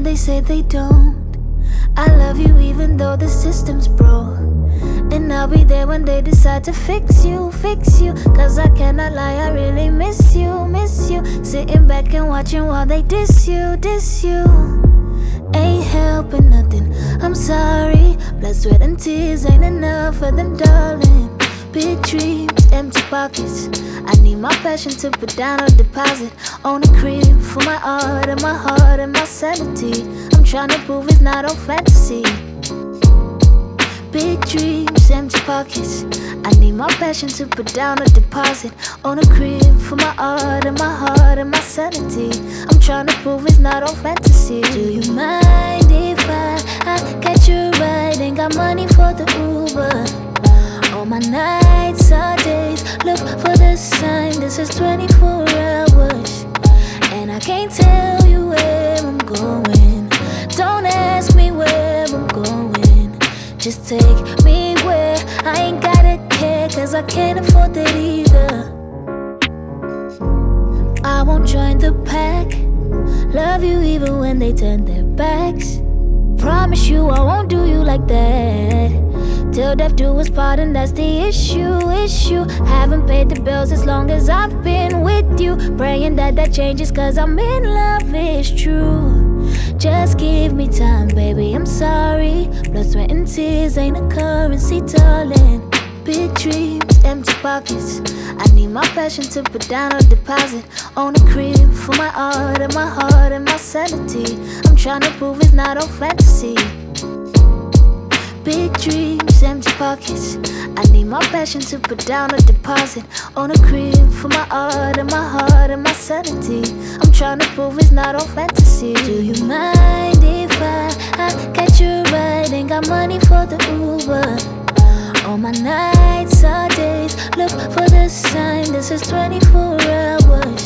they say they don't. I love you even though the system's broke. And I'll be there when they decide to fix you, fix you. Cause I cannot lie, I really miss you, miss you. Sitting back and watching while they diss you, diss you. Ain't helping nothing, I'm sorry. Blood, sweat and tears ain't enough for them, darling. Big dreams, empty pockets. I need my passion to put down a deposit on a crib for my art and my heart and my sanity. I'm trying to prove it's not all fantasy. Big dreams, empty pockets. I need my passion to put down a deposit on a crib for my art and my heart and my sanity. I'm trying to prove it's not all fantasy. Do you mind if I catch you right? Ain't got money for the Uber. All my nights are days, look for the sign. This is 24 hours, and I can't tell you where I'm going. Don't ask me where I'm going. Just take me where I ain't gotta care, cause I can't afford that either. I won't join the pack. Love you even when they turn their backs. Promise you I won't do you like that. Till death do us part, and that's the issue. Haven't paid the bills as long as I've been with you. Praying that changes, cause I'm in love, it's true. Just give me time, baby, I'm sorry. Blood, sweat and tears ain't a currency, darling. Big dreams, empty pockets. I need my passion to put down a deposit on a crib for my art and my heart and my sanity. I'm trying to prove it's not all fantasy. Big dreams, empty pockets. I need my passion to put down a deposit on a crib for my art and my heart and my sanity. I'm trying to prove it's not all fantasy. Do you mind if I catch you right? Ain't got money for the Uber. All my nights are days, look for the sign. This is 24 hours,